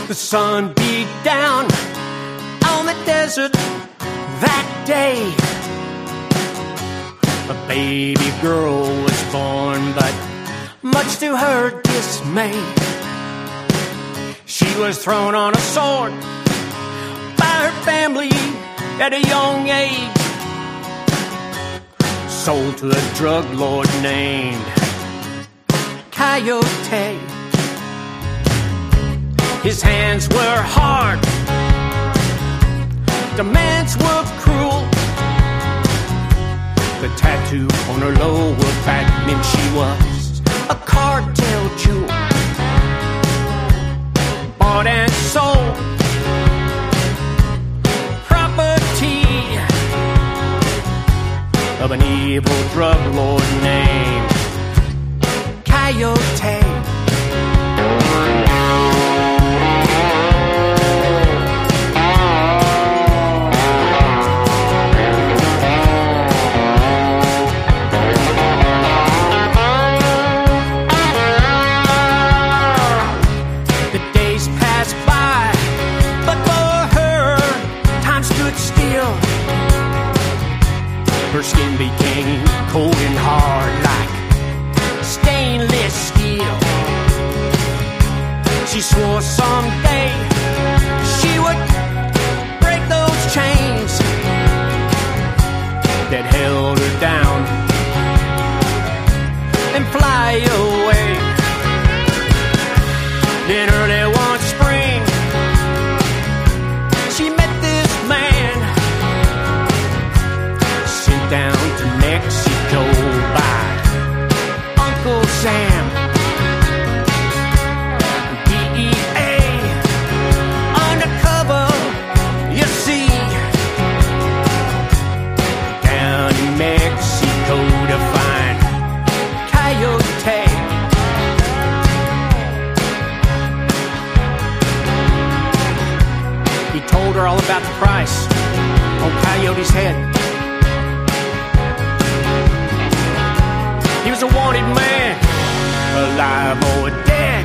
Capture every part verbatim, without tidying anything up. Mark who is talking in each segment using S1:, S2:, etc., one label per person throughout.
S1: The sun beat down on the desert that day. A baby girl was born, but much to her dismay, she was thrown on a sword by her family at a young age, sold to a drug lord named Coyote. His hands were hard, demands were cruel. The tattoo on her lower back meant she was a cartel jewel, bought and sold, property of an evil drug lord named Coyote. Her skin became cold and hard like stainless steel. She swore someday she would break those chains that held her down and fly away. Then early one spring, she met this man down to Mexico by Uncle Sam. D E A undercover, you see, down in Mexico to find Coyote. He told her all about the price on Coyote's head. He was a wanted man, alive or dead.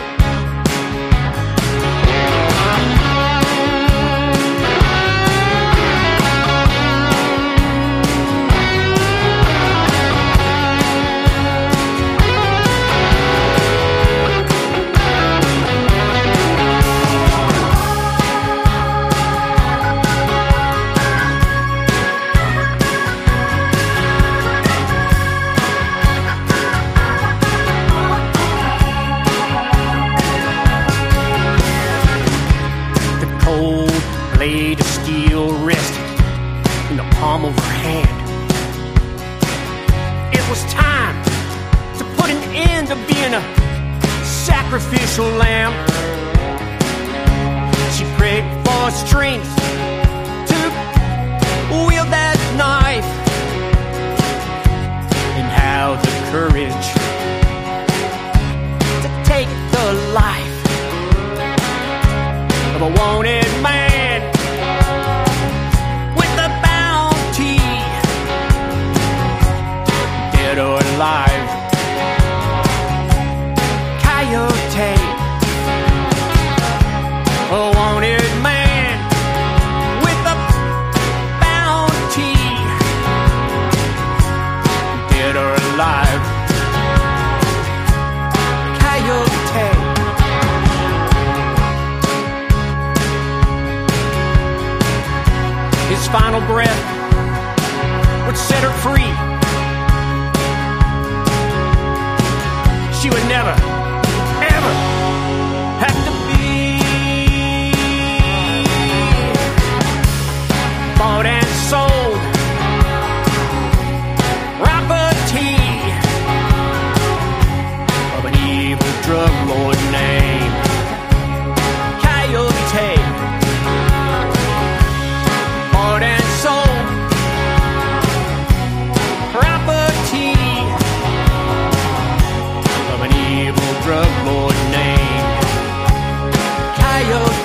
S1: Blade of steel rested in the palm of her hand. It was time to put an end to being a sacrificial lamb. She prayed for strength to wield that knife, and how the courage to take the life of a wanted man. Or alive, Coyote, a wanted man with a bounty, dead or alive, Coyote. His final breath would set her free. She would never, ever have to be bought and sold, property of an evil drug lord named Coyote. Bought and sold, property of an evil drug lord named Coyote.